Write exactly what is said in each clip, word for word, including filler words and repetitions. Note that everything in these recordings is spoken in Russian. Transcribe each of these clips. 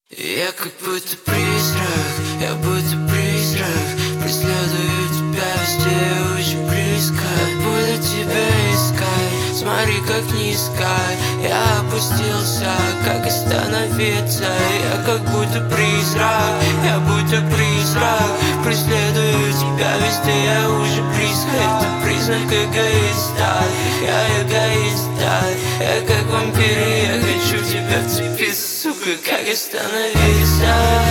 Я как будто призрак, я будто призрак, преследую тебя везде очень близко. Буду тебя искать, смотри как низко я опустился, как остановиться. Я как будто призрак, я будто призрак, преследую тебя везде, я уже близко. Это признак эгоиста, я эгоиста. Я как вампир, я хочу в тебя вцепиться, сука, как остановиться.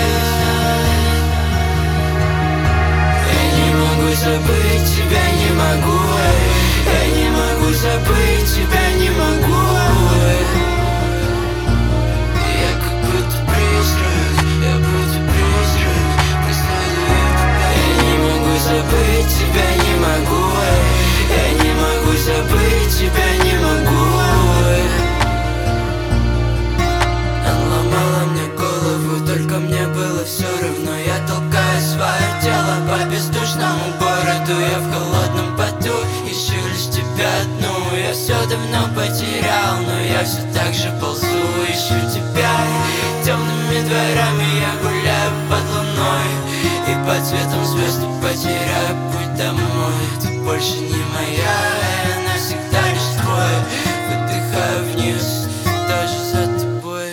Я не могу забыть тебя, не могу. Я не могу забыть тебя, не могу. Я как будто призрак, я будто призрак, преследую тебя. Я не могу забыть тебя, не могу. Я не могу забыть тебя, не могу. Она ломала мне голову, только мне было все равно. Я толкаю свое тело по бездушному городу. Я в холодном поту ищу лишь тебя одну. Я все давно потерял, но я все так же ползу. Ищу тебя темными дворами, я гуляю под луной, и под цветом звезды потеряю путь домой. Ты больше не моя, я навсегда лишь твой. Выдыхаю вниз, тоже за тобой.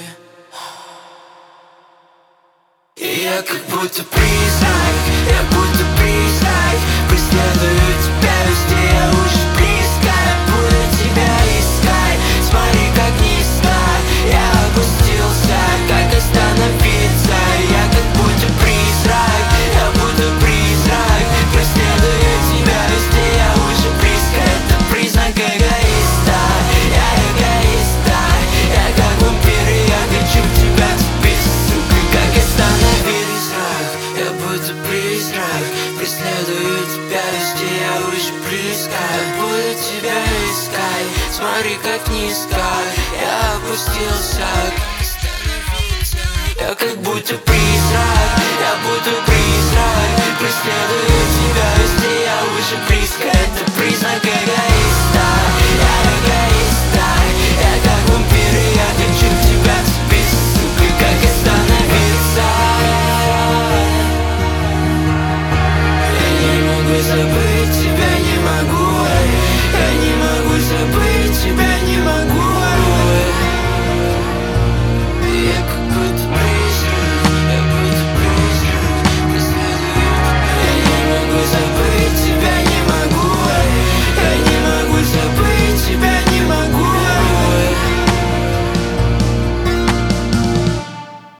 И я как будто призрак, я будто призрак, преследую тебя везде, я уже близко. Буду тебя искать, смотри как низко я опустился, как остановиться. Я как будто призрак, я будто призрак, преследую тебя везде, я уже близко. Это признак эгоиста, я эгоиста. Я как вампир, я хочу в тебя вцепиться, сука, как остановиться. Я будто призрак, преследую тебя везде, я уже близко. Буду тебя искать, смотри как низко я опустился, как остановиться. Я как будто призрак, я будто призрак, преследую тебя везде, я уже близко. Это признак эгоиста, я